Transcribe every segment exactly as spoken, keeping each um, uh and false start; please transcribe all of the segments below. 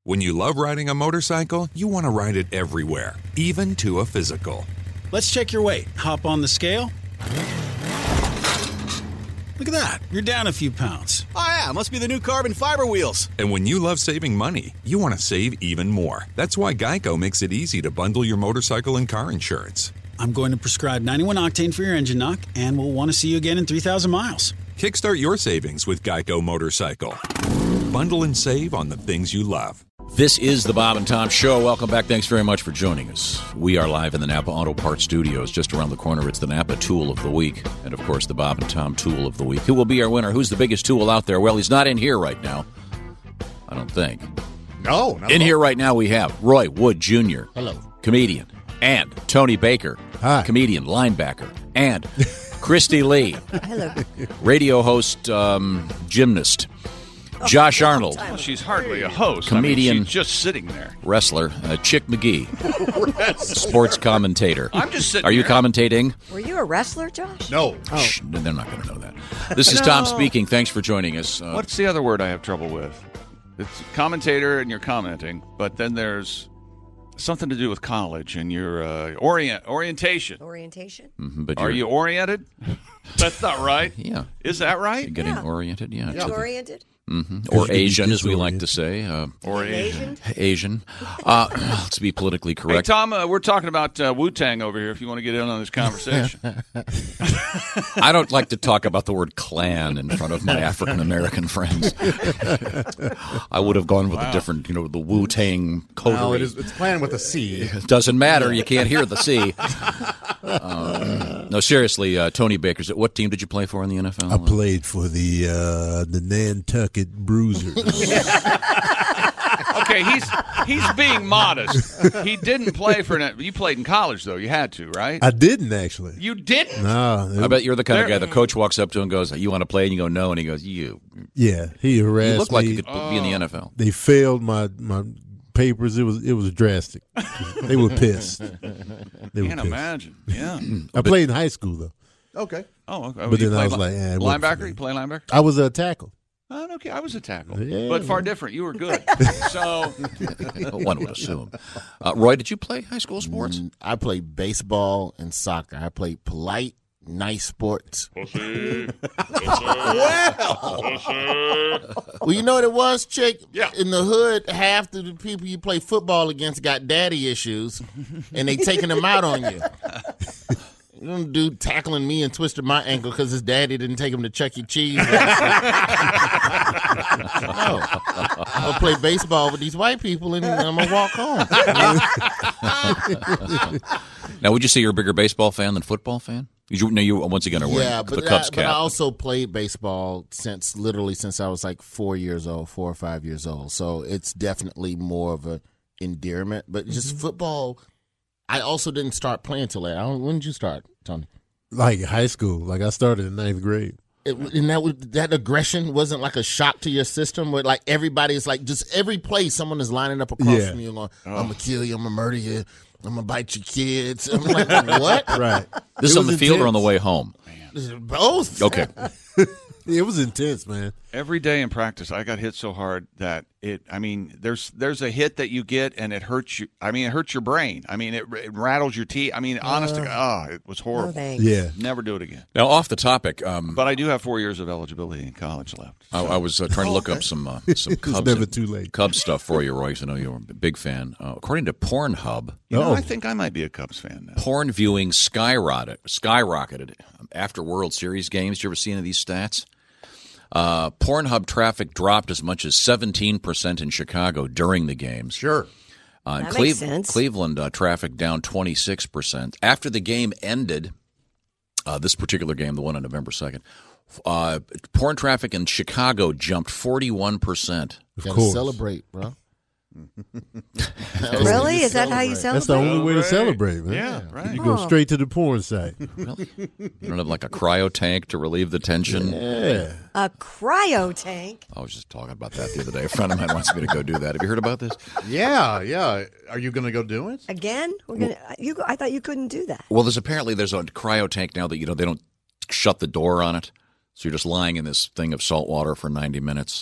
When you love riding a motorcycle, you want to ride it everywhere, even to a physical. Let's check your weight. Hop on the scale. Look at that. You're down a few pounds. Oh, yeah. Must be the new carbon fiber wheels. And when you love saving money, you want to save even more. That's why Geico makes it easy to bundle your motorcycle and car insurance. I'm going to prescribe ninety-one octane for your engine knock, and we'll want to see you again in three thousand miles. Kickstart your savings with Geico Motorcycle. Bundle and save on the things you love. This is the Bob and Tom Show. Welcome back. Thanks very much for joining us. We are live in the Napa Auto Parts Studios. Just around the corner, it's the Napa Tool of the Week. And, of course, the Bob and Tom Tool of the Week. Who will be our winner? Who's the biggest tool out there? Well, he's not in here right now. I don't think. No. Not in here right now we have Roy Wood Junior Hello. Comedian. And Tony Baker. Hi. Comedian, linebacker. And Christy Lee. Hello. Radio host, um, gymnast. Josh Arnold. Well, she's hardly a host. Comedian. I mean, she's just sitting there. Wrestler. Uh, Chick McGee. Sports commentator. I'm just sitting Are you here. commentating? Were you a wrestler, Josh? No. Oh. Shh, they're not going to know that. This is Tom speaking. Thanks for joining us. Uh, What's the other word I have trouble with? It's commentator and you're commenting, but then there's something to do with college and your uh, orient orientation. Orientation? mhm, but Are you're- you oriented? That's not right. Yeah. Is that right? You're getting Yeah. oriented? Yeah. You oriented? hmm Or Asian, as we like disoriented. to say. Uh, Or Asian? Asian. Uh, let's be politically Hey, correct. Tom, uh, we're talking about uh, Wu-Tang over here if you want to get in on this conversation. I don't like to talk about the word Klan in front of my African-American friends. I would have gone with a different, you know, the Wu-Tang coterie. No, it is, it's planned with a C. It doesn't matter. You can't hear the C. Um, no, seriously, uh, Tony Baker, what team did you play for in the N F L? I played for the uh, the Nantucket Bruisers. Okay, he's he's being modest. He didn't play for an. You played in college though. You had to, right? I didn't actually. You didn't. No, I bet you're the kind of There- guy the coach walks up to and goes, "You want to play?" And you go, "No," and he goes, "You." yeah, he harassed You look like me. you could be in the N F L. They failed my my papers. It was it was drastic. They were pissed. They were Can't pissed. imagine. Yeah. I played in high school though. Okay. Oh, okay. But You then I play was li- like, eh, it wasn't for linebacker. me. You play linebacker? I was a tackle. Oh, okay. I was a tackle, Yeah. but far different. You were good. So One would assume. Uh, Roy, did you play high school sports? Mm, I played baseball and soccer. I played polite, nice sports. Well, you know what it was, Chick? Yeah. In the hood, half the people you play football against got daddy issues, and they taking them out on you. Some dude tackling me and twisted my ankle because his daddy didn't take him to Chuck E. Cheese. No. I'll play baseball with these white people, and I'm going to walk home. Now, would you say you're a bigger baseball fan than football fan? You, no, you once again are wearing Yeah, the but, Cubs I, but cap. I also played baseball since literally since I was like four years old, four or five years old. So it's definitely more of a endearment. But just football, I also didn't start playing till late. I don't, when did you start, Tony? Like high school. Like I started in ninth grade. It, and that was, that aggression wasn't like a shock to your system where like everybody's like just every play someone is lining up across Yeah. from you and going, I'm gonna kill you, I'm gonna murder you, I'm gonna bite your kids. I'm like, what? Right. This is It on was the field or on the intense. way home? Both. Okay. It was intense, man. every day in practice, I got hit so hard that it. I mean, there's there's a hit that you get and it hurts you. I mean, it hurts your brain. I mean, it, it rattles your teeth. I mean, honest to God, oh, it was horrible. No thanks. Yeah. Never do it again. Now, off the topic, um, But I do have four years of eligibility in college left. I, I was uh, trying to look up some uh, some It's Cubs, never too late. Cubs stuff for you, Royce. I know you're a big fan. Uh, according to Pornhub, You know, Oh. I think I might be a Cubs fan now. porn viewing skyrocketed, skyrocketed after World Series games. Did you ever see any of these stats? Uh, Pornhub traffic dropped as much as seventeen percent in Chicago during the games. Sure. Uh, in That Cleve- makes sense. Cleveland uh, traffic down twenty-six percent. After the game ended, uh, this particular game, the one on November second, uh, porn traffic in Chicago jumped forty-one percent. Of Gotta course. celebrate, bro. Really? Is that how you celebrate? That's the only way to celebrate, man. Yeah, right. You go Oh. straight to the porn site. Really? You don't have like a cryo tank to relieve the tension? Yeah. A cryo tank. I was just talking about that the other day. A friend of mine wants me to go do that. Have you heard about this? Yeah, yeah. Are you going to go do it? Again? We're gonna. You. I thought you couldn't do that. Well, there's apparently there's a cryo tank now that you know they don't shut the door on it, so you're just lying in this thing of salt water for ninety minutes.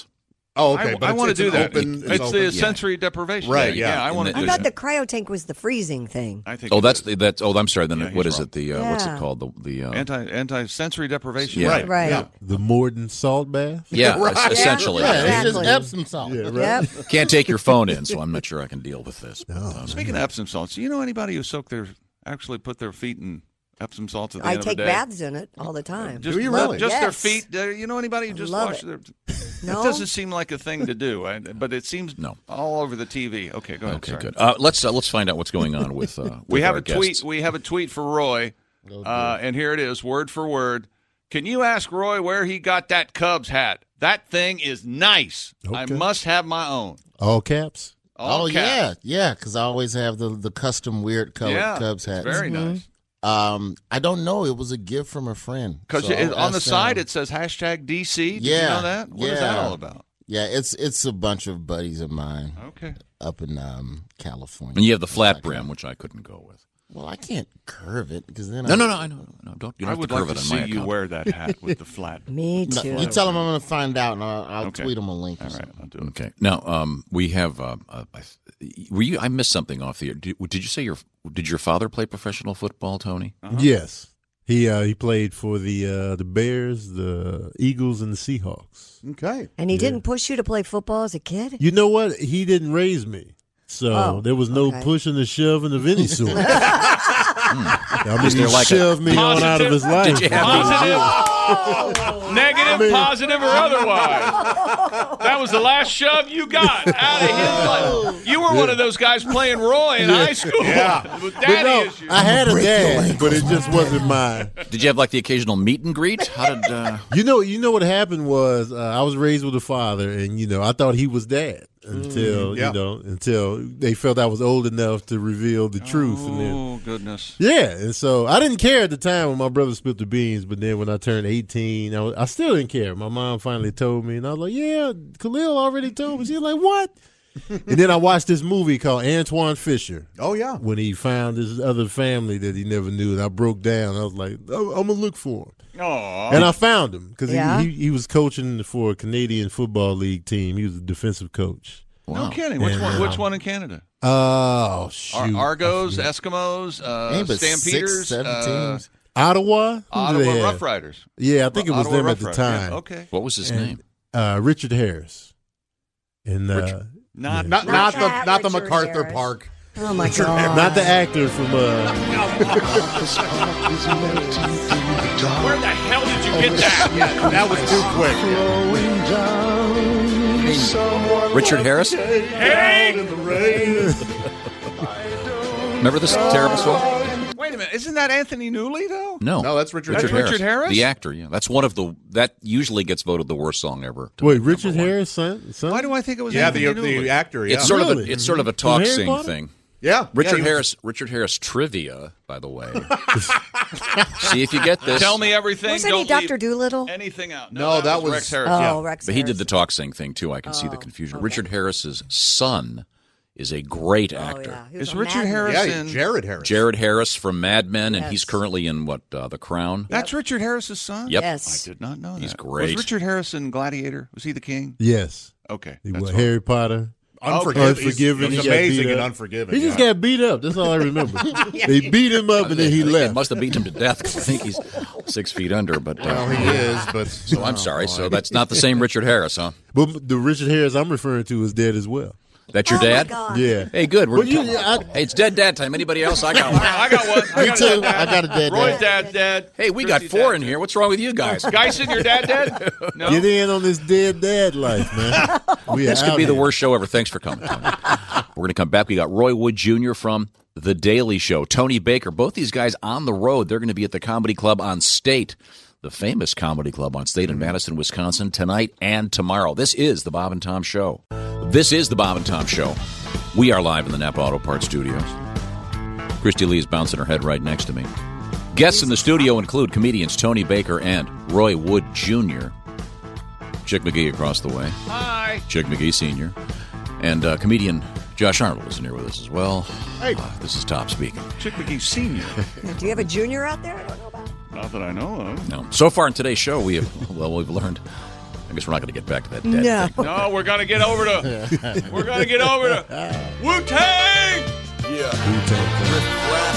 Oh, okay. I, but I it's, want it's to do an that. Open, it's open, the yeah. sensory deprivation. Right, Yeah, yeah. yeah I want to I do thought that. the cryo tank was the freezing thing. I think Oh, it that's is. the, that's. Oh, I'm sorry. Then Yeah, what he's is wrong. it? The uh, what's it Yeah. called? The the uh, anti anti sensory deprivation. Yeah. Right. Right. Yeah. The Morden salt bath. yeah, Right. es- essentially. Yeah, Exactly. it's just Epsom salt. Yeah, right. Yep. Can't take your phone in, so I'm not sure I can deal with this. But, um, Speaking of Epsom salts, do you know anybody who soak their actually put their feet in Epsom salts at the I end take of the day? baths in it all the time. Just, Do you uh, really? Just their Yes. feet. Uh, you know anybody who I just love wash it. their? No? It doesn't seem like a thing to do, I- but it seems No. all over the T V. Okay, go ahead. okay, sorry. good. Uh, let's uh, let's find out what's going on with. Uh, with We have our a tweet. guests. We have a tweet for Roy, uh, and here it is, word for word. Can you ask Roy where he got that Cubs hat? That thing is nice. I Okay. must have my own. All caps. All oh caps. yeah, yeah. Because I always have the the custom weird colored yeah, Cubs it's hats. very nice. Um, I don't know. It was a gift from a friend. Because So I'll on the ask side them. it says hashtag D C. Did Yeah, you know that? What is that yeah. all about? Yeah, it's it's a bunch of buddies of mine Okay. up in um, California. And you have the flat brim, which I couldn't go with. Well, I can't curve it because then No, I, no, no. I know. No, don't. You don't I have would to curve like it to on my see you account. wear that hat with the flat. Me No, too. you tell them I'm going to find out, and I'll, I'll Okay. tweet them a link. Or All right, something. I'll do it. Okay. Now, um, we have. Uh, uh, I, were you? I missed something off the air. Did, did you say your Did your father play professional football, Tony? Uh-huh. Yes. He uh, he played for the uh, the Bears, the Eagles, and the Seahawks. Okay. And he didn't push you to play football as a kid? You know what? He didn't raise me, so Oh, there was no okay. pushing and shoving of any sort. I mean, Was there he like a- shoved me on out of his life. Did you have Positive, negative, positive, or otherwise. That was the last shove you got out of his life. You were one of those guys playing Roy in high school. Yeah. With But daddy no, issues. I had a dad, but it just wasn't mine. Did you have like the occasional meet and greet? How did? Uh, You know, you know what happened was uh, I was raised with a father, and you know I thought he was dad until yeah. you know until they felt I was old enough to reveal the truth, and then Oh, goodness. yeah, and so I didn't care at the time when my brother spilled the beans, but then when I turned eighteen, I, was, I still didn't care. My mom finally told me, and I was like, "Yeah, Khalil already told me." She was like, "What?" And then I watched this movie called Antoine Fisher. Oh, yeah. When he found his other family that he never knew, and I broke down. I was like, "I'm gonna look for him." Aw. And I found him because Yeah? he, he he was coaching for a Canadian Football League team. He was a defensive coach. No wow. kidding. Which And, one? uh, Which one in Canada? Oh Ar- shoot! Argos, Eskimos, uh, Ain't but Stampeders, six, seven uh, teams. Ottawa. Who do Ottawa they have? Rough Riders. Yeah, I think it was Ottawa them Rough at the Riders, yeah, time. Okay. What was his And, name? Uh, Richard Harris. And uh, Richard- Not, Not, Not not, the that not the Richard MacArthur Harris. Park. Oh, my God. not the actor from. Uh, Where the hell did you get that? Yeah, that was too quick. Richard Harris. Hey! Remember this terrible song? Wait a minute. Isn't that Anthony Newley, though? No, No, that's Richard That's Harris. Richard Harris? the actor. Yeah, that's one of the that usually gets voted the worst song ever. to wait, make Richard number one. Harris, son? son? Why do I think it was Yeah, Anthony the, Newley? the actor, yeah. It's sort of Really? a it's sort of a From talk Harry sing Potter? thing. yeah. Richard yeah, he was- Harris. Richard Harris trivia, by the way. See if you get this. Tell me everything. Wasn't Don't he Doctor leave Doolittle? anything out. No, that was- Rex Harris. Oh, yeah. Rex But he did Harris. the talk sing thing too. I can see the confusion. Richard Harris's son is a great Oh, actor. yeah. He was Is on Richard Mad Men. Harris Yeah, in? Jared Harris. Jared Harris from Mad Men, and Yes. he's currently in what uh, The Crown. That's Richard Harris's son? Yep. Yes. I did not know that. He's great. Was Richard Harris in Gladiator? Was he the king? Yes. Okay. He that's was fine. Harry Potter. Unforgiven. Unforgiven. He's, He he's got amazing beat and up. Unforgiven. He just yeah. got beat up. That's all I remember. They beat him up and then he They left. must have beaten him to death because I think he's six feet under. But uh, Well, he is, but so I'm sorry. So that's not the same Richard Harris, huh? But the Richard Harris I'm referring to is dead as well. That's your Oh, my dad? God. Yeah. Hey, good. We're But you- I- hey, it's dead dad time. Anybody else? I got one. I got one. I Me got too. a dad. I got a dead Roy's dad. dad dead. Hey, we got Christy's four dad in dead. here. What's wrong with you guys? Geisen, your dad dead? No. Get in on this dead dad life, man. We This are could out be the here. worst show ever. Thanks for coming, Tony. We're going to come back. We got Roy Wood Junior from The Daily Show, Tony Baker. Both these guys on the road. They're going to be at the Comedy Club on State, the famous Comedy Club on State in Madison, Wisconsin, tonight and tomorrow. This is the Bob and Tom Show. This is the Bob and Tom Show. We are live in the Napa Auto Parts Studios. Christy Lee is bouncing her head right next to me. Guests in the studio include comedians Tony Baker and Roy Wood Junior Chick McGee across the way. Hi. Chick McGee Senior And uh, comedian Josh Arnold is in here with us as well. Hey. Uh, this is Top speaking. Chick McGee Senior. Do you have a junior out there? I don't know about. Not that I know of. No. So far in today's show, we have, well, we've learned I guess we're not going to get back to that dead No. thing. No, we're gonna get over to. We're gonna get over to Wu Tang. Yeah. Riff rap.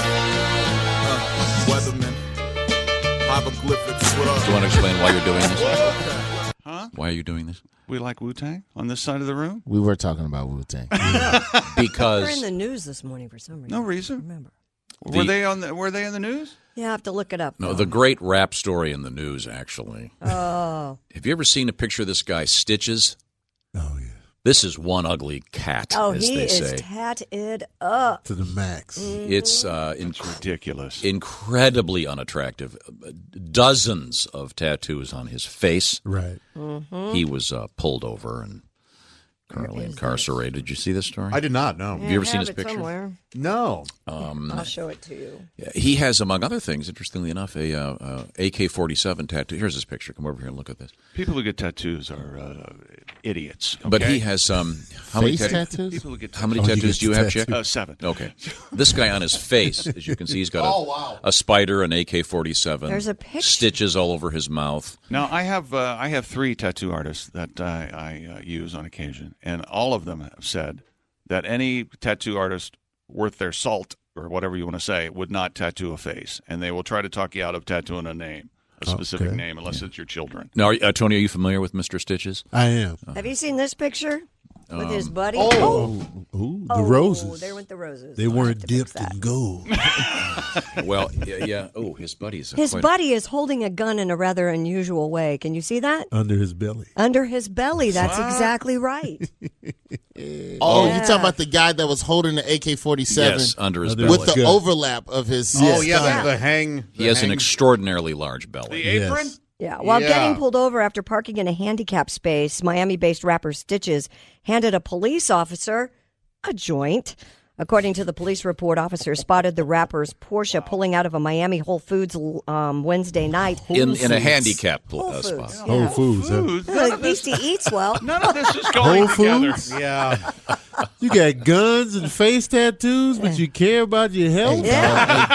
Uh, Weatherman. Hieroglyphics. What up? Do you want to explain why you're doing this? Huh? Why are you doing this? We like Wu Tang on this side of the room. We were talking about Wu-Tang. They're Because in the news this morning for some reason. No reason. Remember? Were The- they on? The, were they in the news? You have to look it up. no, though. the great rap story in the news. Actually, Oh. have you ever seen a picture of this guy Stitches? Oh yeah, This is one ugly cat, Oh, as he they is say. tatted up. to the max. It's uh, inc- Ridiculous. incredibly unattractive. Dozens of tattoos on his face. Right. He was uh, pulled over and currently Where is incarcerated. Did you see this story? I did not know. Have you ever I seen have his it picture? Somewhere. No. I'll show it to you. He has, among other things, interestingly enough, a uh, uh, A K forty-seven tattoo. Here's his picture. Come over here and look at this. People who get tattoos are uh, idiots. But okay? he has um, how many Face tat- tattoos? People who get How many Oh, he tattoos gets do you the have, tattoo. Chick? Uh, seven. Okay. This guy on his face, as you can see, he's got a, Oh, wow. a spider, an A K forty-seven. There's a picture. Stitches all over his mouth. Now I have uh, I have three tattoo artists that I, I uh, use on occasion, and all of them have said that any tattoo artist worth their salt or whatever you want to say would not tattoo a face, and they will try to talk you out of tattooing a name, a specific Okay. name, unless it's your children. Now, are- uh, Tony, are you familiar with Mister Stitches? I am. Have you seen this picture with his buddy? Oh, ooh, the Oh, roses. there went the roses. They I'll have weren't to fix dipped that. in gold. Well, yeah, yeah. Oh, his buddy's His quite- buddy is holding a gun in a rather unusual way. Can you see that? Under his belly. Under his belly. That's exactly right. Oh, Yeah. you talking about the guy that was holding the A K forty-seven Yes, under his Under belly. with the Good. overlap of his Oh, yeah, stomach. the, the hang. he the has an hang- extraordinarily large belly. The apron. Yes. Yeah. While Yeah. getting pulled over after parking in a handicap space, Miami-based rapper Stitches handed a police officer a joint. According to the police report, officers spotted the rapper's Porsche pulling out of a Miami Whole Foods um, Wednesday night. in in a handicap uh, Whole spot. Foods. Whole Yeah. Foods. Huh? Foods. Well, at least he eats well. None of this is going Whole together. Foods? Yeah. You got guns and face tattoos, but you care about your health? Yeah.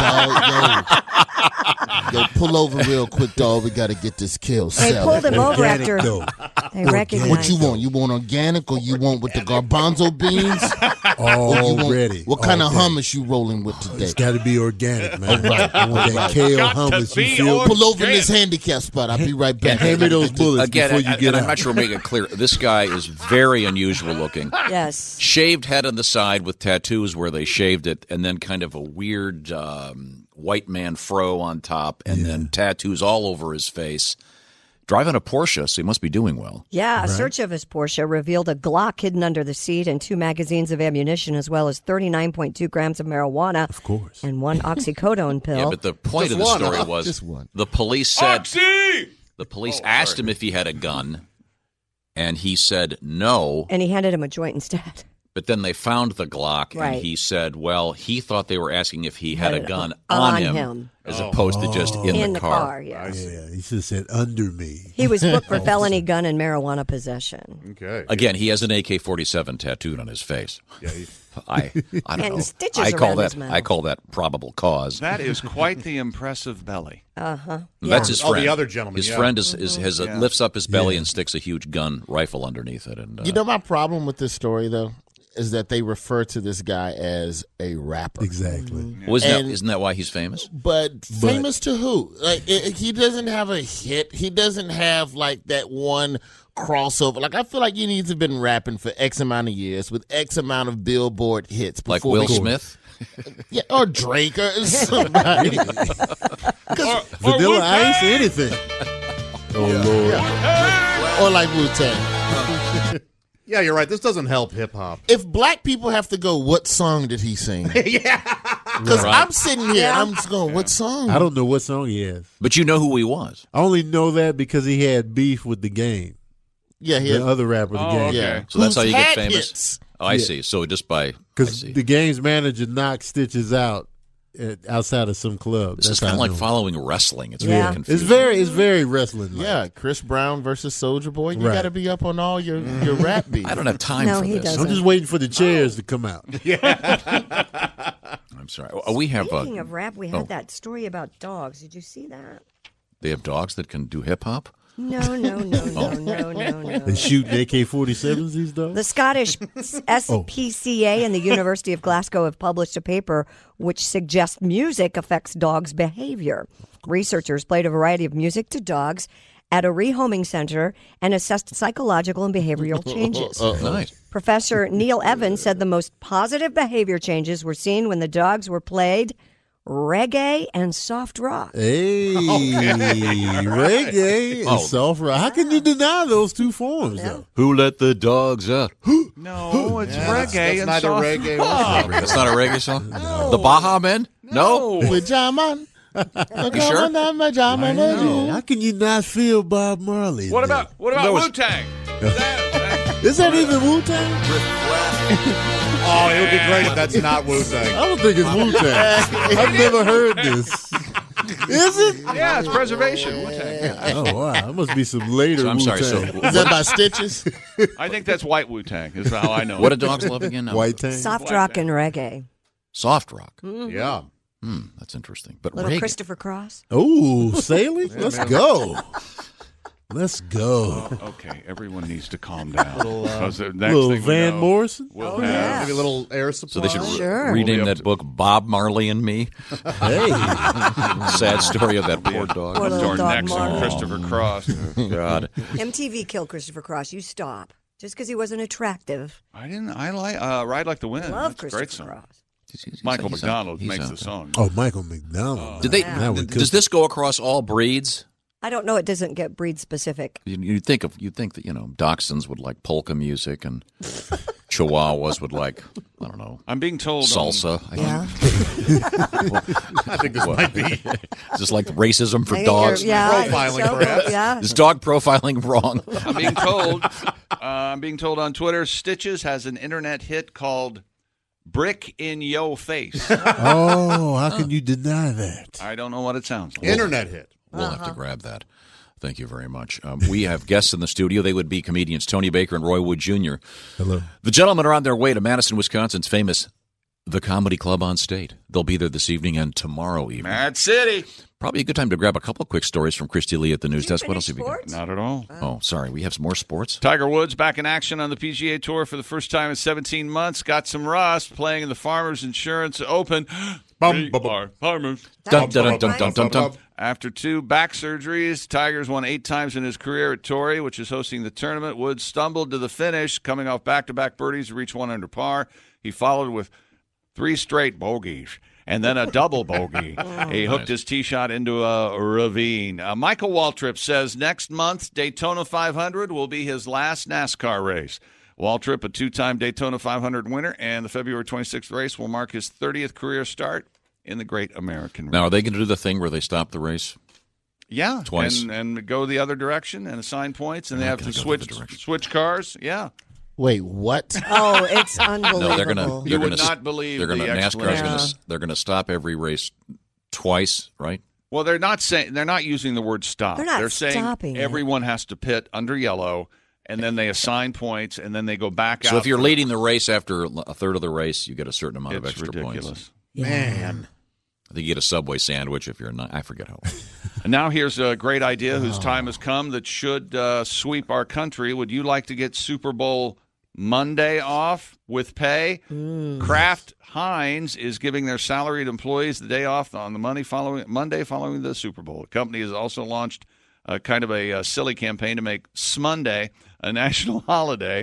Hey, dog, yo. Yo, pull over real quick, dog. We got to get this kill They settled. pulled him over Organic, after though. they recognized What you want? You want organic or you want with the garbanzo beans? Or you want- Already. What kind of All day. hummus you rolling with today? It's got to be organic, man. All right, I want all that right. kale Got to hummus. be You feel? Pull over in this handicap spot. I'll be right back. Hand me those bullets Again, before you and, get and out. I'm not sure we'll make it clear. This guy is very unusual looking. Yes. Shaved head on the side with tattoos where they shaved it, and then kind of a weird um, white man fro on top, and then tattoos all over his face. Driving a Porsche, so he must be doing well. Yeah, a search of his Porsche revealed a Glock hidden under the seat and two magazines of ammunition, as well as thirty-nine point two grams of marijuana. Of course. And one oxycodone pill. Yeah, but the point Just of the one, story huh? was Just one. the police said Oxy! the police asked him if he had a gun, and he said no. And he handed him a joint instead. But then they found the Glock, Right. and he said, well, he thought they were asking if he had, Had a it gun on on, him, him. as opposed to just in, In the the car. car, yes. Yeah, he should have said under me. He was booked for felony gun and marijuana possession. Okay. Again, he has an A K forty-seven tattooed on his face. Yeah, he- I, I don't And know. stitches I call around that his mouth. I call that probable cause. That is quite the impressive belly. Uh-huh. That's his Oh, friend. the other gentleman, His yeah. friend is, is has a, Yeah. lifts up his belly Yeah. and sticks a huge gun rifle underneath it. And uh, You know my problem with this story though is that they refer to this guy as a rapper. Exactly. wasn't that, and- isn't that why he's famous? But famous to who? Like it, he doesn't have a hit. He doesn't have like that one crossover. Like I feel like you need to have been rapping for X amount of years with X amount of Billboard hits. Like before Will we- Smith? yeah, or Drake or somebody. Vanilla Ice, anything. Oh, Lord. Or like Wu Tang. yeah, you're right. This doesn't help hip hop. If black people have to go, what song did he sing? yeah, because Right. I'm sitting here, I'm just going, what song? I don't know what song he has. But you know who he was. I only know that because he had beef with the game. Yeah, he The other rapper, the Oh, game. okay. yeah. So that's how you Who's get had famous? hits. Oh, I see. So just by I Because see. the game's manager knocked Stitches out at, outside of some club. This That's is kind how of I like know. following wrestling. It's Yeah. really It's confusing. very, it's very wrestling. Yeah, Chris Brown versus Soldier Boy. You Right. got to be up on all your, your rap beats. I don't have time No, for he this. doesn't. I'm just waiting for the chairs to come out. I'm sorry. Oh, we have Speaking uh, of rap, we had oh. that story about dogs. Did you see that? they have dogs that can do hip hop. No, no, no, no, no, no, no. They shooting A K forty-sevens, these dogs? The Scottish S P C A and the University of Glasgow have published a paper which suggests music affects dogs' behavior. Researchers played a variety of music to dogs at a rehoming center and assessed psychological and behavioral changes. Nice. Professor Neil Evans said the most positive behavior changes were seen when the dogs were played reggae and soft rock. Hey, reggae Oh. and soft rock. How can you deny those two forms, though? Who let the dogs out? No, it's Yeah, reggae that's, that's and neither soft reggae rock. or That's not a reggae song? The Baja Men? No. With Jaman. You sure? How can you not feel Bob Marley? What then? about what about There was- Wu Tang? Is that even Wu-Tang? Oh, it would be great if that's not Wu-Tang. I don't think it's Wu-Tang. I've never heard this. Is it? Yeah, it's preservation. Wu Tang. Oh, wow. That must be some later So I'm sorry. So Wu-Tang. Is that by Stitches? I think that's white Wu Tang. Is how I know. what it. do dogs love again? Now? White Tang? Soft White rock Tang. and reggae. Soft rock. Yeah. Hmm, that's interesting. But Little reggae. Christopher Cross. Oh, sailing? Let's go. Let's go. Oh, okay, everyone needs to calm down. Because the next Little thing we Van know, Morrison? We'll Oh, have, yeah. Maybe a little air supply. So they should re- Sure. rename We'll be up that to- book Bob Marley and Me. Hey. Sad story of that poor dog. Poor up to little our dog next Marley. on Christopher Cross. God. M T V killed Christopher Cross. You stop. Just because he wasn't attractive. I didn't. I like uh, Ride Like the Wind. Love That's a great Christopher song. Cross. He's- he's- Michael he's McDonald out- he's makes out the there. song. Oh, Michael McDonald. Did they? That would Does this go across all breeds? I don't know. It doesn't get breed specific. You, you'd think of you think that you know Dachshunds would like polka music and Chihuahuas would like I don't know I'm being told. salsa. I Yeah. I think this might be. think. Is this like racism for I think dogs? you're- Yeah. I think Profiling, so, perhaps. Yeah. Is dog profiling wrong? I'm being told. Uh, I'm being told on Twitter. Stitches has an internet hit called "Brick in Yo Face." Oh, how can you deny that? I don't know what it sounds like. Internet hit. We'll have to grab that. Thank you very much. Um, we have guests in the studio. They would be comedians Tony Baker and Roy Wood Junior Hello. The gentlemen are on their way to Madison, Wisconsin's famous The Comedy Club on State. They'll be there this evening and tomorrow evening. Mad City. Probably a good time to grab a couple of quick stories from Christy Lee at the news Did you desk. What else have finish you got? sports? Not at all. Oh, sorry. We have some more sports. Tiger Woods back in action on the P G A Tour for the first time in seventeen months. Got some rust playing in the Farmers Insurance Open. Bum, We bum, bum. are Farmers. Dun, dun, dun, dun, dun, dun, dun. After two back surgeries, Tiger's won eight times in his career at Torrey, which is hosting the tournament. Woods stumbled to the finish, coming off back-to-back birdies to reach one under par. He followed with three straight bogeys and then a double bogey. He hooked his tee shot into a ravine. Uh, Michael Waltrip says next month Daytona five hundred will be his last NASCAR race. Waltrip, a two-time Daytona five hundred winner, and the February twenty-sixth race will mark his thirtieth career start in the Great American Race. Now, are they going to do the thing where they stop the race? Yeah, Twice. and, and go the other direction and assign points, and they They're have not to gonna go the switch other direction. switch cars. Yeah, Wait, what? Oh, it's unbelievable. No, they're going to. You They're would going not believe They're going the to NASCAR's going explanation. to. They're going to stop every race twice, right? well, they're not saying they're not using the word stop. They're not saying stopping it. everyone has to pit under yellow, and then they assign points, and then they go back out. So if you're for- leading the race after a third of the race, you get a certain amount of it's extra ridiculous. points. Man. I think you get a Subway sandwich if you're not. I forget how. And now here's a great idea whose time has come that should uh, sweep our country. Would you like to get Super Bowl Monday off with pay? Kraft Heinz is giving their salaried employees the day off on the money following Monday following the Super Bowl. The company has also launched a kind of a, uh silly campaign to make Smonday a national holiday.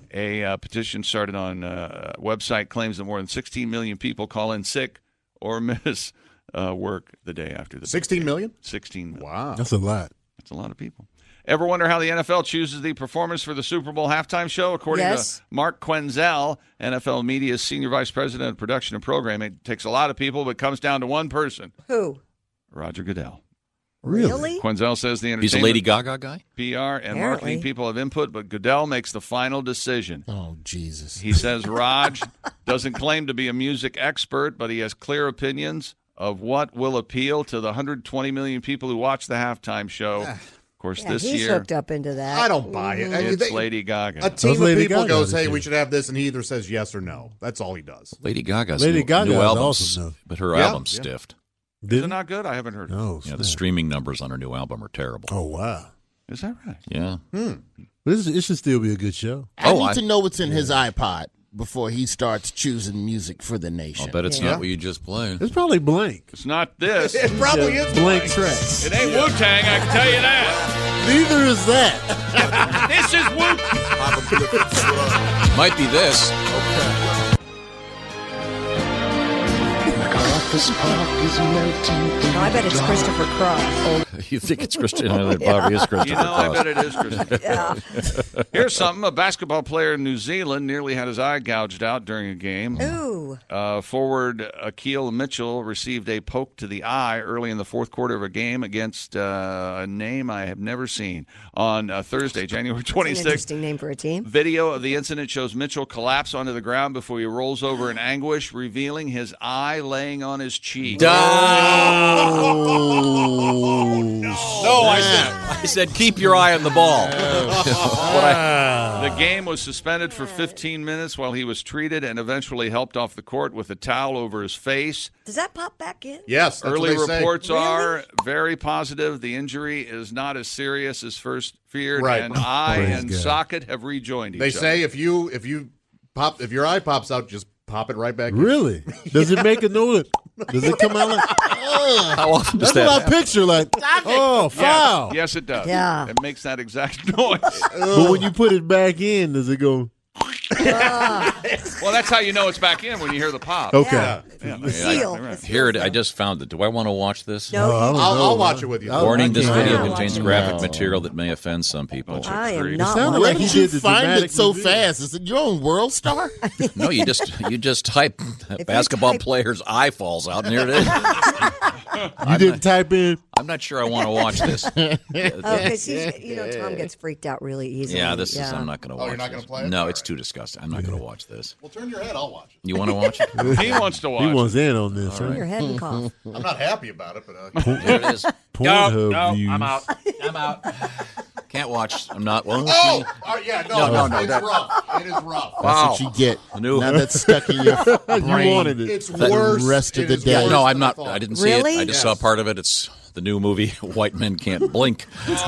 a uh, petition started on uh, a website claims that more than sixteen million people call in sick or miss uh, work the day after the sixteen million? sixteen million. Wow. That's a lot. That's a lot of people. Ever wonder how the N F L chooses the performers for the Super Bowl halftime show? According Yes. to Mark Quenzel, N F L Media's Senior Vice President of Production and Programming, it takes a lot of people, but comes down to one person, Who? Roger Goodell. Really? Quenzel says the entertainment, He's a Lady Gaga guy. P R, and Apparently. marketing people have input, but Goodell makes the final decision. Oh, Jesus. He says Raj doesn't claim to be a music expert, but he has clear opinions of what will appeal to the one hundred twenty million people who watch the halftime show. Of course, Yeah, this he's year hooked up into that. I don't buy it. I mean, it's they- Lady Gaga. A team of Lady people Gaga goes, this hey, year. we should have this, and he either says yes or no. That's all he does. Lady Gaga's Lady new, Gaga new is album, awesome, though. but her Yeah, album's yeah. stiffed. Is Did it not good? I haven't heard it. No. Yeah, the snap. streaming numbers on her new album are terrible. Oh, wow. Is that right? Yeah. Hmm. But this, it should still be a good show. I Oh, need I- to know what's in his iPod before he starts choosing music for the nation. I'll bet it's Yeah. not what you just played. It's probably blank. It's not this. It probably is Blank blank. tracks. It ain't Wu-Tang, I can tell you that. Neither is that. This is Wu-Tang. Might be this. No, I bet it's Christopher Cross. You think it's Christian? It probably is Christopher You know, I Cross. bet it is Christopher. Yeah. Here's something. A basketball player in New Zealand nearly had his eye gouged out during a game. Ooh. Uh, forward Akil Mitchell received a poke to the eye early in the fourth quarter of a game against uh, a name I have never seen on uh, Thursday, January That's an twenty-sixth. interesting name for a team. Video of the incident shows Mitchell collapse onto the ground before he rolls over in anguish, revealing his eye laying on his cheek. No, I said, I said, keep your eye on the ball. What I- The game was suspended for fifteen minutes while he was treated and eventually helped off the court with a towel over his face. Does that pop back in? Yes, that's Early what they say. reports Really? are very positive. The injury is not as serious as first feared, Right. and eye Praise and God. socket have rejoined each They other. say if you if you pop if your eye pops out, just pop it right back in. Really? Does it make a noise? Does it come out like? How often does That's that what I picture. Like, oh, foul. Yes, yes, it does. Yeah. It makes that exact noise. But when you put it back in, does it go? Well, that's how you know it's back in when you hear the pop. Okay. Yeah. Yeah. The seal. right. The Here, it, seal. I just found it. Do I want to watch this? No, Oh, I you- don't I'll, know. I'll watch it with you. I- Warning, I this can't. video No. contains No. graphic material that may offend some people. I am It not sounded one. like How he did you did the find dramatic it so reveal. fast? Is it your own World Star? No, you just you just type you basketball type- player's eye falls out, and here it is. You didn't type in. I'm not sure I want to watch this. Oh, because you know Tom gets freaked out really easily. Yeah, this is. I'm not going to watch. Oh, you're not this. gonna play it? No, All it's right. too disgusting. I'm not going to watch this. Well, turn your head. I'll watch it. You want to watch it? He wants to watch. He it. wants in on this. Turn Huh? your head and cough. I'm not happy about it, but uh, Here it is. Pornhub views. I'm out. I'm out. Can't watch. I'm not. Well, oh, uh, yeah, no, No, no, no, it's that- rough. It is rough. That's Wow. what you get. knew. Now that's stuck in your You brain. wanted it. It's The worse. rest of It the is day. worse no, than I'm not. thought. I didn't see Really? it. I just Yes. saw part of it. It's the new movie White Men Can't Blink.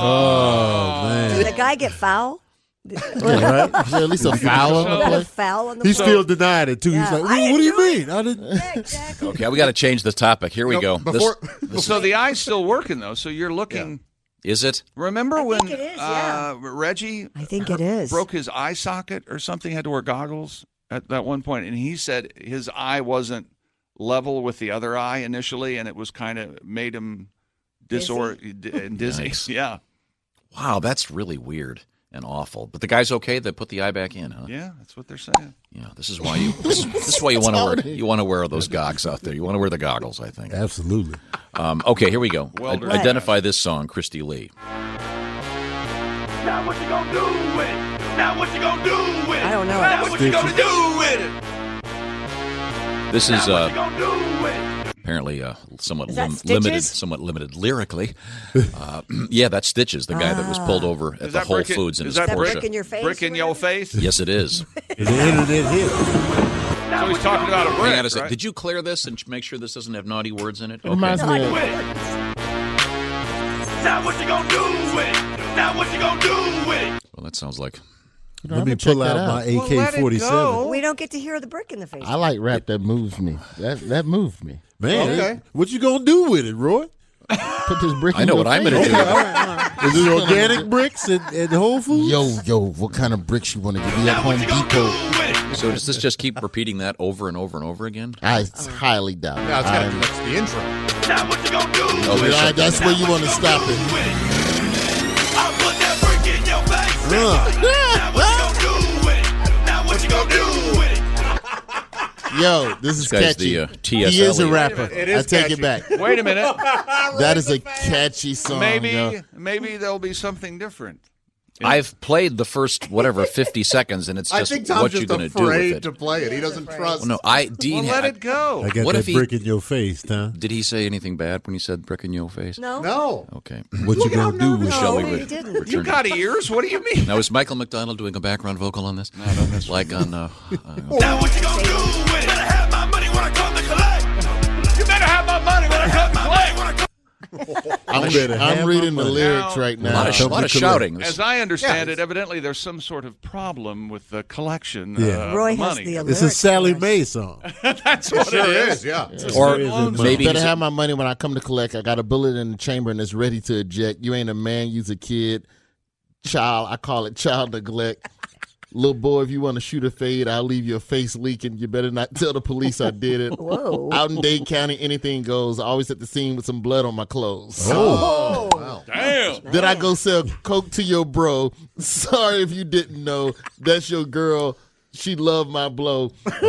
Oh man. Did the guy get foul? Right? Is there at least a foul on the Got a play? foul on the He play? still denied it too. Yeah. He's like, I "What, didn't what do you do it." mean? I didn't." Yeah, exactly. Okay, we got to change the topic. Here we No, go. Before, This, So the eye's still working though. So you're looking. is it? Remember I when think it is, yeah. uh, Reggie? I think it is. broke his eye socket or something. Had to wear goggles at that one point, and he said his eye wasn't level with the other eye initially, and it was kind of made him disor d- and dizzy. Yikes. Yeah, Wow, that's really weird and awful. But the guy's okay. They put the eye back in, huh? yeah, that's what they're saying. Yeah. This is why you. This, this is why you want to wear. You want to wear those goggles out there. You want to wear the goggles. I think. Absolutely. Um, okay, here we go. Well I- done. identify this song, Christy Lee. Now what you gonna do with it? Now what you gonna do with it? I don't know Now it. what you gonna do with it? This is Now what uh, you gonna do with it? apparently uh, somewhat Is that lim- Stitches? limited, somewhat limited lyrically. Uh, yeah, that's Stitches, the guy that was pulled over at Is the that Whole brick in- Foods in is his that That Porsche. brick in your face? Brick in or your whatever? face. Yes, it is. It's an internet hit. So he's talking about a brick. Hang on a second. right? Did you clear this and make sure this doesn't have naughty words in it? Okay. Reminds me of With it. Now what you gonna do with it? Now what you gonna do with it? Well, that sounds like. You know, Let I'm me gonna check pull that out my Well, A K let it forty-seven. go. We don't get to hear the brick in the face. I like rap that moves me. That that moved me. Man, Okay. it- what you gonna do with it, Roy? Put this brick. I in know your what I'm face. going to do. Is it organic bricks at, at Whole Foods? Yo, yo, what kind of bricks you want to give me at Home Depot? So does this just keep repeating that over and over and over again? I highly doubt it. now it's gotta, I'm- that's the intro. Now what you gonna do? Oh, there's Yeah, something. that's where you want to stop it. I'll put that brick in your face. Now what you gonna do with it? Now what you gonna do with it? Yo, this is This guy's catchy. the, uh, T S he is a Eliot. rapper. It is I take catchy. it back. Wait a minute. That is a catchy song. Maybe yo. maybe there'll be something different. I've played the first, whatever, fifty seconds, and it's I just think Tom's what you're just going to do with afraid it. to play it. He doesn't trust. Well, no, I, Well, Dean, let I- it go. I got What that if he- brick in your face, Tom. did he say anything bad when he said brick in your face? No. No. Okay. What you gonna do with No, Shall we he re- didn't. return You to- got ears? What do you mean? Now, is Michael McDonald doing a background vocal on this? No, no, that's like on. Uh, uh, Now what you gonna do with it? Better have my money when I come to collect. You better have my money when I come to collect. When I come I'm lot of, I'm reading the lyrics right now. A lot of, a lot of shouting. As I understand Yeah, it, evidently there's some sort of problem with the collection Yeah. uh, Roy of has money. the It's a lyrics Sally for us. Mae song. That's It what sure it is, yeah. Or Maybe maybe Better he's- have my money when I come to collect. I got a bullet in the chamber and it's ready to eject. You ain't a man, you's a kid. Child, I call it child neglect. Little boy, if you want to shoot a fade, I'll leave your face leaking. You better not tell the police I did it. Whoa. Out in Dade County, anything goes. Always at the scene with some blood on my clothes. Oh. Wow. Damn. Then I go sell coke to your bro. Sorry if you didn't know. That's your girl. She loved my blow.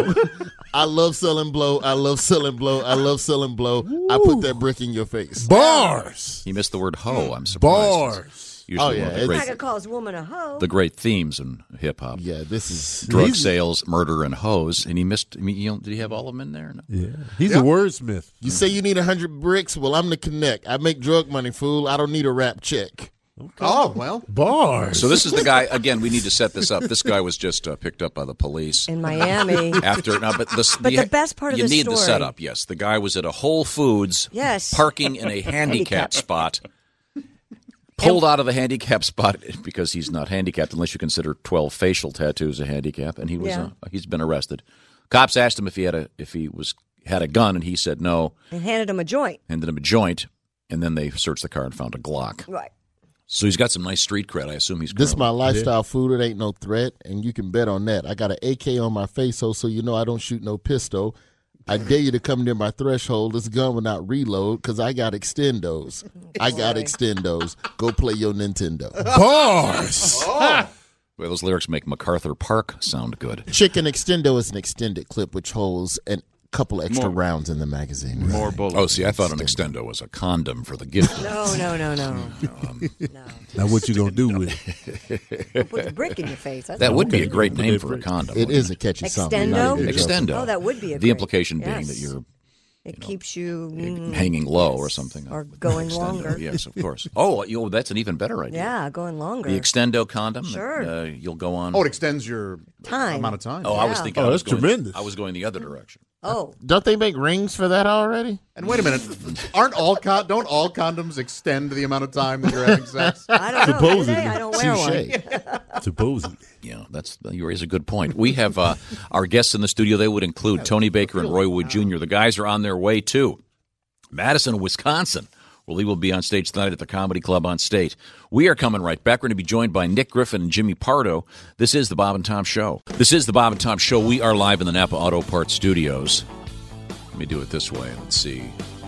I love selling blow. I love selling blow. I love selling blow. I put that brick in your face. Bars. He missed the word hoe. I'm surprised. Bars. Usually Oh, one of yeah, the I great, could call his woman a hoe. the great themes in hip hop. Yeah, this is Drug He's- sales, murder, and hoes. And he missed. I mean, you know, did he have all of them in there? No. Yeah. He's a wordsmith. You say you need a hundred bricks? Well, I'm the connect. I make drug money, fool. I don't need a rap check. Oh, well. Bars. So this is the guy. Again, we need to set this up. This guy was just uh, picked up by the police In Miami. after. No, but the, But the best part of you the need story- the setup. Yes, the guy was at a Whole Foods. Yes. Parking in a handicap Handicap. spot. Pulled out of the handicap spot because he's not handicapped unless you consider twelve facial tattoos a handicap, and he was Yeah. uh, he's been arrested. Cops asked him if he had a if he was had a gun, and he said no. And handed him a joint. Handed him a joint, and then they searched the car and found a Glock. Right. So he's got some nice street cred. I assume he's This my criminal. lifestyle, food. It ain't no threat, and you can bet on that. I got an A K on my face, so so you know I don't shoot no pistol. I dare you to come near my threshold. This gun will not reload because I got extendos. I got extendos. Go play your Nintendo. Bars. Well, those lyrics make MacArthur Park sound good. Chicken extendo is an extended clip which holds a couple extra More- rounds in the magazine. More bullets. Oh, see, I thought an extendo was a condom for the gift. No, no, no, no. No. Now what you gonna do with it? Put the brick in your face. That's That all. would be a great name for a condom. It is a catchy song. Extendo? Not even joking. Extendo. Oh, that would be a The great- implication being yes. that you're It keeps you mm, hanging low or something. or going Extendo, longer. Yes, of course. Oh, you know, that's an even better idea. Yeah, going longer. The extendo condom. Sure. Uh, you'll go on. Oh, it extends your Time. amount of time. Oh, I was Yeah. thinking. Oh, I was that's going, tremendous. I was going the other direction. Oh, Don't they make rings for that already? And wait a minute, aren't all con- don't all condoms extend the amount of time that you're having sex? I don't know. Do Supposedly. they? I don't wear one. Touche. Supposedly. Yeah, that's you raise a good point. We have uh, our guests in the studio. They would include Tony Baker and Roy Wood Junior The guys are on their way too. Madison, Wisconsin. Well, he will be on stage tonight at the Comedy Club on State. We are coming right back. We're going to be joined by Nick Griffin and Jimmy Pardo. This is the Bob and Tom Show. This is the Bob and Tom Show. We are live in the Napa Auto Parts Studios. Let me do it this way. Let's see.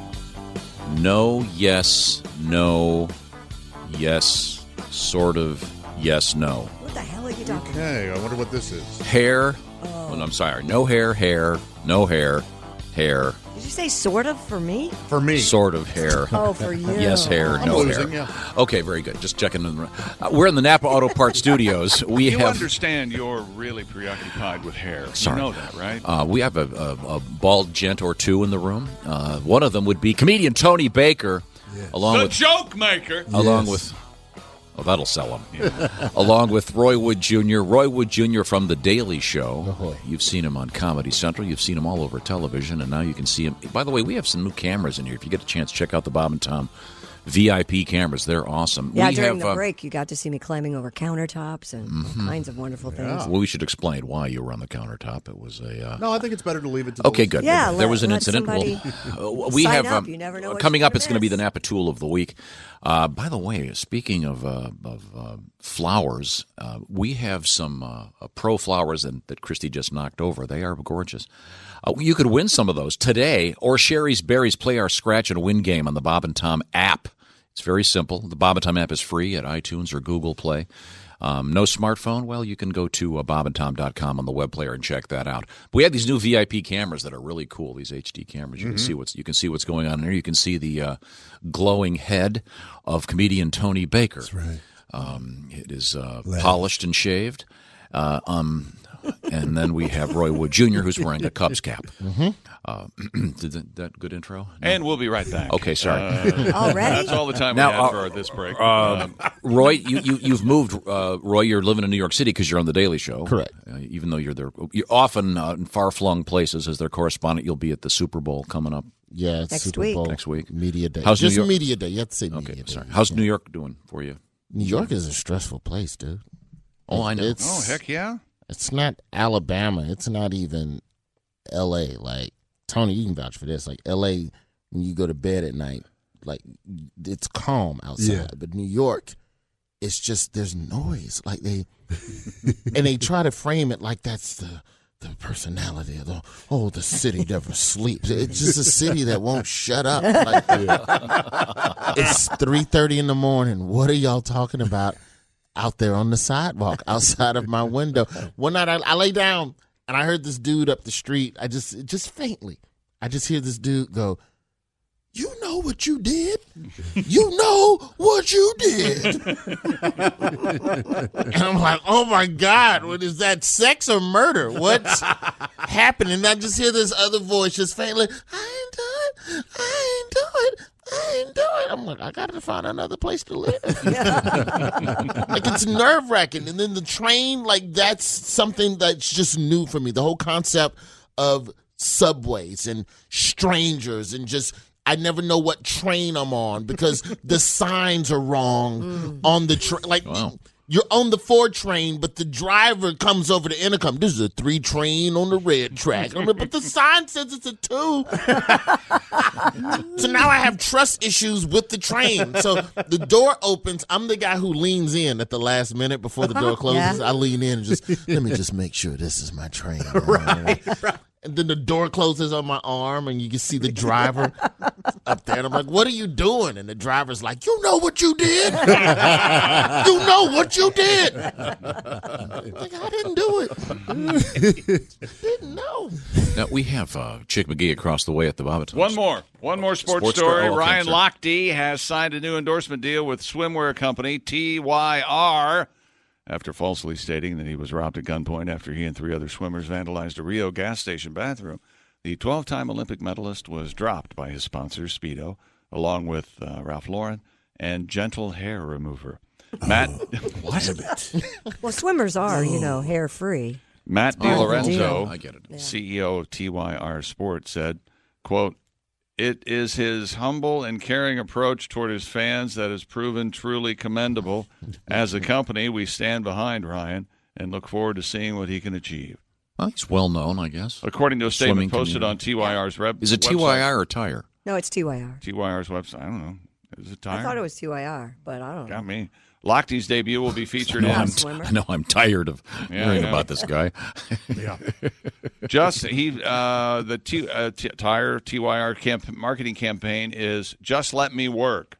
No, yes, no, yes, sort of, yes, no. What the hell are you talking about? Okay, I wonder what this is. Hair. Oh. I'm sorry. No hair, hair, no hair, hair, Did you say sort of for me? For me. sort of hair. Oh, for you. Yes, hair, I'm no losing, hair. yeah. Okay, very good. Just checking. In the, uh, we're in the Napa Auto Parts Studios. We You have understand you're really preoccupied with hair. Sorry. You know that, right? uh, we have a, a, a bald gent or two in the room. Uh, one of them would be comedian Tony Baker, along the with joke maker. along Yes. with. Oh, that'll sell him. Along with Roy Wood Junior Roy Wood Junior from The Daily Show. You've seen him on Comedy Central. You've seen him all over television, and now you can see him. By the way, we have some new cameras in here. If you get a chance, check out the Bob and Tom V I P cameras. They're awesome. Yeah, we during have, the uh, break, you got to see me climbing over countertops and Mm-hmm. all kinds of wonderful things. Well, we should explain why you were on the countertop. It was a. Uh, No, I think it's better to leave it to the Okay, listener. good. Yeah, there let- was an let incident. somebody Well, uh, we sign have up. um, You never know what coming you're up. gonna It's going to be the miss. Napa Tool of the Week. Uh, by the way, speaking of uh, of uh, flowers, uh, we have some uh, uh, pro flowers and, that Christy just knocked over. They are gorgeous. Uh, you could win some of those today, or Sherry's Berries. Play our scratch and win game on the Bob and Tom app. It's very simple. The Bob and Tom app is free at iTunes or Google Play. Um, no smartphone? Well, you can go to uh, bob and tom dot com on the web player and check that out. But we have these new V I P cameras that are really cool. These H D cameras. You can see what's you can see what's going on in there. You can see the uh, glowing head of comedian Tony Baker. That's right. Um, it is uh, polished and shaved. Uh, um, and then we have Roy Wood Junior, who's wearing a Cubs cap. Mm-hmm. Uh, did that, that good intro? No? And we'll be right back. Okay, sorry. Uh, Already? That's all the time Now, we have uh, for our, this break. Uh, Um, Roy, you, you, you've moved. Uh, Roy, you're living in New York City because you're on The Daily Show. Correct. Uh, even though you're there, you're often uh, in far-flung places as their correspondent. You'll be at the Super Bowl coming up Yeah, it's Next Super week. Bowl. Next week. Media day. How's New Just York? media day. You have to say media Okay, day. sorry. How's Yeah. New York doing for you? New York is a stressful place, dude. Oh, I know. It's, Oh, heck yeah. It's not Alabama. It's not even L A. Like, Tony, you can vouch for this. Like, L A, when you go to bed at night, like, it's calm outside. Yeah. But New York, it's just, there's noise. Like, they, and they try to frame it like that's the, the personality of the, oh, the city never sleeps. It's just a city that won't shut up. Like, it's three thirty in the morning. What are y'all talking about out there on the sidewalk outside of my window? One night I, I lay down and I heard this dude up the street. I just, just faintly, I just hear this dude go, "You know what you did? You know what you did." And I'm like, oh my God, what is that, sex or murder? What's happening? And I just hear this other voice just faintly, "I ain't doing, I ain't doing, I ain't doing." I'm like, I got to find another place to live. Like, it's nerve wracking. And then the train, like, that's something that's just new for me. The whole concept of subways and strangers and just, I never know what train I'm on because the signs are wrong mm. on the train. Like, wow. You're on the four train, but the driver comes over the intercom. "This is a three train on the red track." I'm like, but the sign says it's a two. So now I have trust issues with the train. So the door opens. I'm the guy who leans in at the last minute before the door closes. Yeah. I lean in and just, let me just make sure this is my train. Right, right. And then the door closes on my arm, and you can see the driver up there. And I'm like, "What are you doing?" And the driver's like, "You know what you did? You know what you did?" Like, I didn't do it. Didn't know. Now, we have uh, Chick McGee across the way at the Bob and Tom. One more. One more sports, Sports story. story. Oh, Ryan okay, Lochte has signed a new endorsement deal with swimwear company T Y R after falsely stating that he was robbed at gunpoint after he and three other swimmers vandalized a Rio gas station bathroom. The twelve-time Olympic medalist was dropped by his sponsor, Speedo, along with uh, Ralph Lauren and Gentle Hair Remover. Matt, what a bit. Well, swimmers are, you know, hair free. Matt Oh, DiLorenzo, I get it. C E O of T Y R Sports, said, quote, "It is his humble and caring approach toward his fans that has proven truly commendable. As a company, we stand behind Ryan and look forward to seeing what he can achieve." Well, he's well known, I guess. According to a statement Swimming posted community. on T Y R's web, Is it website. T Y R or Tire? No, it's T Y R. T Y R's website. I don't know. Is it Tire? I thought it was T Y R, but I don't know. Got me. Lochte's debut will be featured I know, in. I'm, swimmer. I know I'm tired of Yeah, hearing yeah. about this guy. Yeah. Just he uh, the T, uh, T, Tire T Y R camp, marketing campaign is "Just Let Me Work."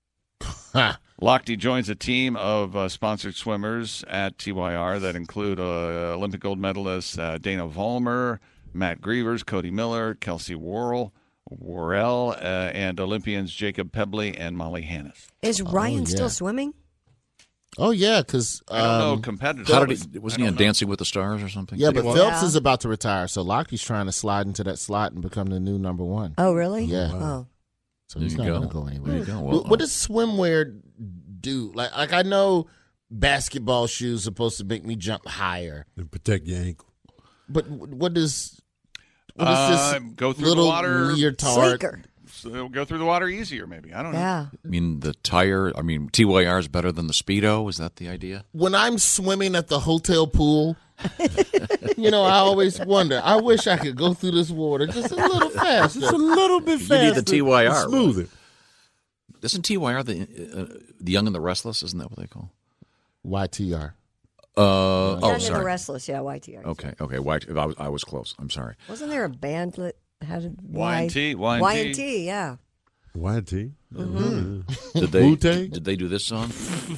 Lochte joins a team of uh, sponsored swimmers at T Y R that include uh, Olympic gold medalists uh, Dana Vollmer, Matt Grievers, Cody Miller, Kelsey Worrell, Worrell, uh, and Olympians Jacob Pebley and Molly Hannes. Is Ryan yeah. still swimming? Oh, yeah, because I don't know um, competitors. How did he, wasn't he on Dancing with the Stars or something? yeah, Did but he- Phelps Yeah. is about to retire, so Lochte's trying to slide into that slot and become the new number one. Oh, really? Yeah. Oh. So There he's you not go. going to go anywhere. There you go. What- Well, what does swimwear do? Like, like I know basketball shoes supposed to make me jump higher, And protect your ankle. but what does what is Uh, this go through little the water. leotard? Sleeker. So they'll go through the water easier, maybe. I don't know. Yeah. I mean, the Tire, I mean, T Y R is better than the Speedo. Is that the idea? When I'm swimming at the hotel pool, you know, I always wonder. I wish I could go through this water just a little faster. Just a little bit faster. You need the T Y R. to smooth it. Isn't T Y R the uh, the Young and the Restless? Isn't that what they call? Y T R. Uh, oh, Young and the sorry. Restless, yeah, Y T R. Okay, okay. Y, I, was, I was close. I'm sorry. Wasn't there a band that had a Y and T, Y and Y T. and T, yeah. Y T. Mm-hmm. Did they? Wu-Tang? Did they do this song?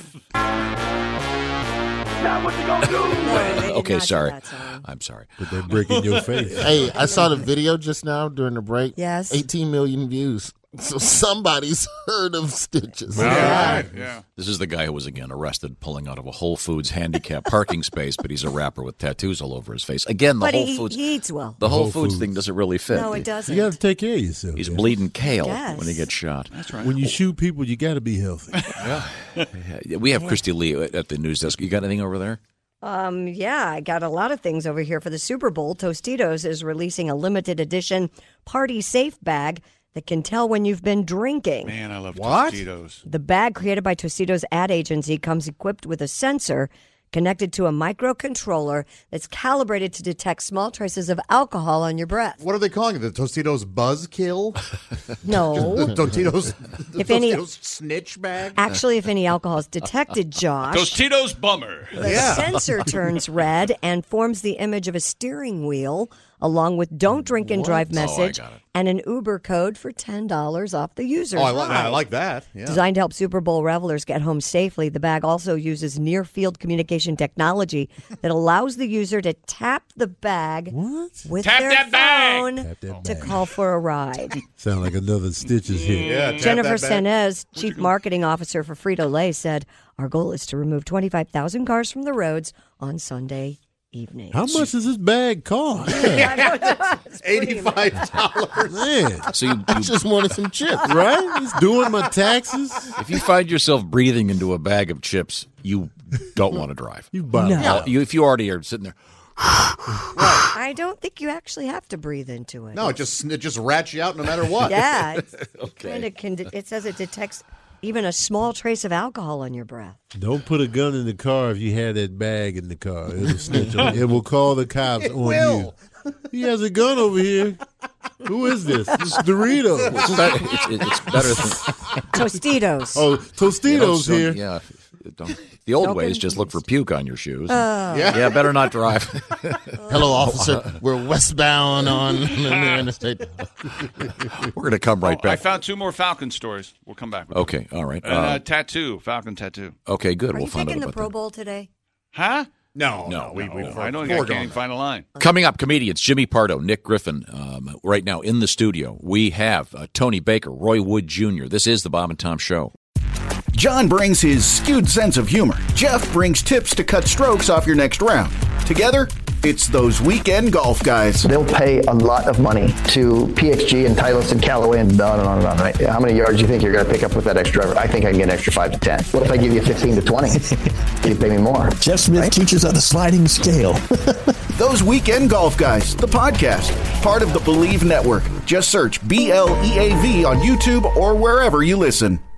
Now what you gonna do? No, they did Okay, not do sorry. that song. I'm sorry. But they break in your face. Hey, I saw the video just now during the break. Yes. eighteen million views. So somebody's heard of Stitches. Yeah. yeah. This is the guy who was again arrested pulling out of a Whole Foods handicapped parking space, but he's a rapper with tattoos all over his face. Again, the But Whole he, Foods, he eats well. the Whole, Whole Foods, Foods. thing doesn't really fit. No, He- it doesn't. You got to take care of yourself. He's yeah. bleeding kale Yes. when he gets shot. That's right. When you shoot people, you got to be healthy. Yeah, we have Christy Lee at the news desk. You got anything over there? Um, yeah, I got a lot of things over here for the Super Bowl. Tostitos is releasing a limited edition party safe bag that can tell when you've been drinking. Man, I love What? Tostitos. The bag created by Tostitos ad agency comes equipped with a sensor connected to a microcontroller that's calibrated to detect small traces of alcohol on your breath. What are they calling it? The Tostitos Buzzkill? No. Tostitos, the If any- Tostitos snitch bag? Actually, if any alcohol is detected, Josh, Tostitos Bummer. the Yeah. sensor turns red and forms the image of a steering wheel, along with "Don't drink and drive" message got it. and an Uber code for ten dollars off the user's Oh, I like, I ride. like that. Yeah. Designed to help Super Bowl revelers get home safely, the bag also uses near-field communication technology that allows the user to tap the bag with Tap their that bag! phone Tap that to bag. call for a ride. Sound like another Stitches here. Yeah, tap Jennifer that bag. Senez, Chief Marketing Officer for Frito-Lay, said, "Our goal is to remove twenty-five thousand cars from the roads on Sunday evening." How much does this bag cost? eighty-five dollars. Man, So you, I you just wanted some chips. right? He's doing my taxes. if you find yourself breathing into a bag of chips, you don't want to drive. You bought Uh, you, if you already are sitting there, I don't think you actually have to breathe into it. No, it just it just rats you out no matter what. Yeah, it's kind of can. It says it detects even a small trace of alcohol on your breath. Don't put a gun in the car if you had that bag in the car. It'll snitch on you. It will call the cops It on will. you. He has a gun over here. Who is this? It's Doritos. it's better, it's, it's better than Tostitos. Oh, you know, Tostitos some- here. Yeah, don't, the old Don't way is get just look for puke on your shoes. Oh. Yeah. yeah, better not drive. Hello, officer. We're westbound on the interstate. We're going to come right Oh, I back. found two more Falcon stories. We'll come back with Okay, all right. them. And Uh, uh, tattoo, Falcon tattoo. okay, good. Are We'll you find out taking the about Pro that. Bowl today? Huh? No, No, we, no, we, no. we've I know you foregone can't even that. find a line. Coming up, comedians Jimmy Pardo, Nick Griffin. Um, right now in the studio, we have uh, Tony Baker, Roy Wood Junior This is the Bob and Tom Show. John brings his skewed sense of humor. Jeff brings tips to cut strokes off your next round. Together, it's those weekend golf guys. They'll pay a lot of money to P X G and Titleist and Callaway and on and on and on, right? How many yards do you think you're going to pick up with that extra driver? I think I can get an extra five to ten. What if I give you fifteen to twenty? You pay me more. Jeff Smith Right? teaches on a sliding scale. Those weekend golf guys, the podcast, part of the Believe Network. Just search B L E A V on YouTube or wherever you listen.